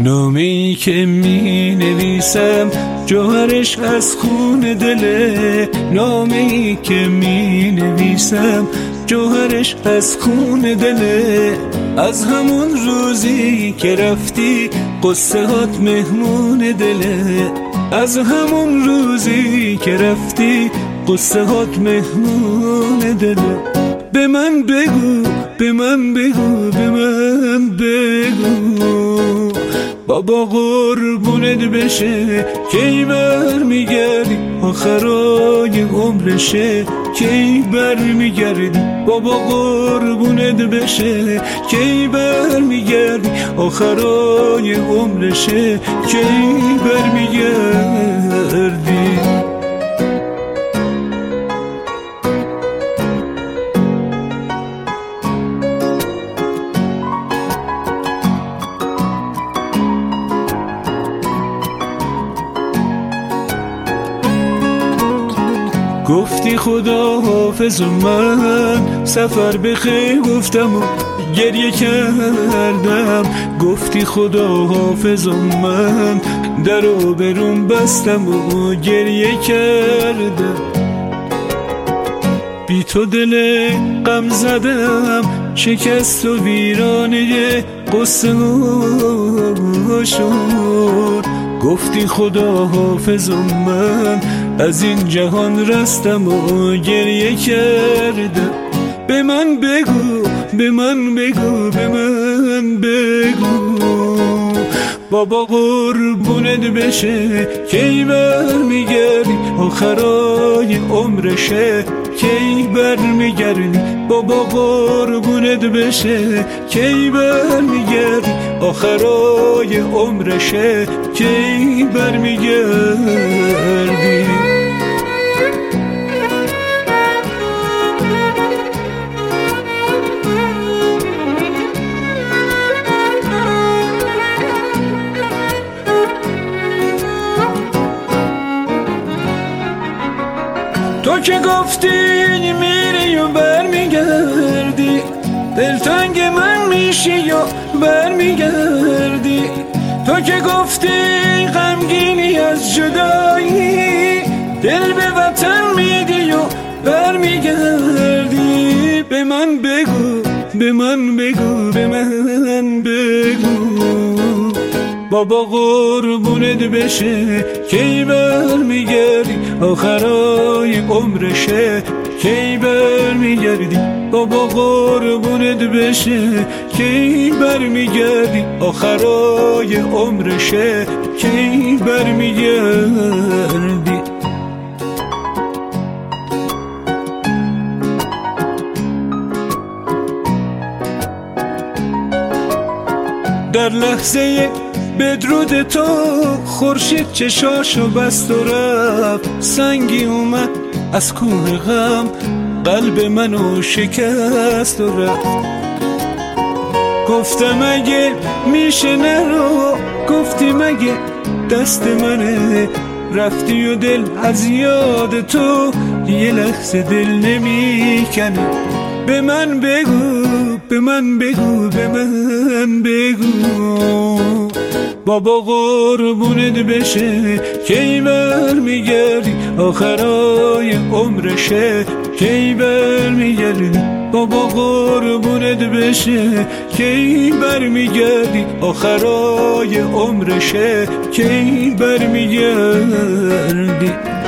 نامه‌ای که می نویسم جوهرش از خون دله، نامه‌ای که می نویسم جوهرش از خون دله. از همون روزی که رفتی قصه هات مهمون دله، از همون روزی که رفتی قصه هات مهمون دله. به من بگو، به من بگو، به من بگو بابا قربونت بشه کی برمیگردی، آخرای عمرشه کی برمیگردی. بابا قربونت بشه کی برمیگردی، آخرای عمرشه کی برمیگردی. گفتی خدا حافظ و من سفر بخیر گفتم و گریه کردم. گفتی خدا حافظ و من در و برون بستم و گریه کردم. بی تو دل غم زدم شکست و ویرانه قصه شد. گفتی خدا حافظ و من از این جهان رستم و گریه کردم. به من بگو، به من بگو، به من بگو بابا قربونت بشه کی برمیگردی، آخرای عمرشه کی برمیگردی. بابا قربونت بشه کی برمیگردی، آخرای عمرشه کی برمیگردی. تو که گفتی میری و برمیگردی، دلتنگ من میشی و برمیگردی. تو که گفتی غمگینی از جدایی، دل به وطن میدی و برمیگردی. به من بگو، به من بگو، به من بگو بابا قربونت بشه کی برمیگردی، آخرای عمرشه کی برمیگردی. بابا قربونت بشه کی برمیگردی، آخرای عمرشه کی برمیگردی. در لحظه بدرود تو خورشید چشاشو بست و رفت، سنگی اومد از کوه غم قلب منو شکست و رفت. گفتم اگه میشه نرو، گفتی مگه دست منه، رفتی و دل از یاد تو یه لحظه دل نمیکنه. به من بگو، به من بگو، به من بگو بابا قربونت بشه کی برمیگردی، آخرای عمرشه کی برمیگردی. بابا قربونت بشه کی برمیگردی، آخرای عمرشه کی برمیگردی.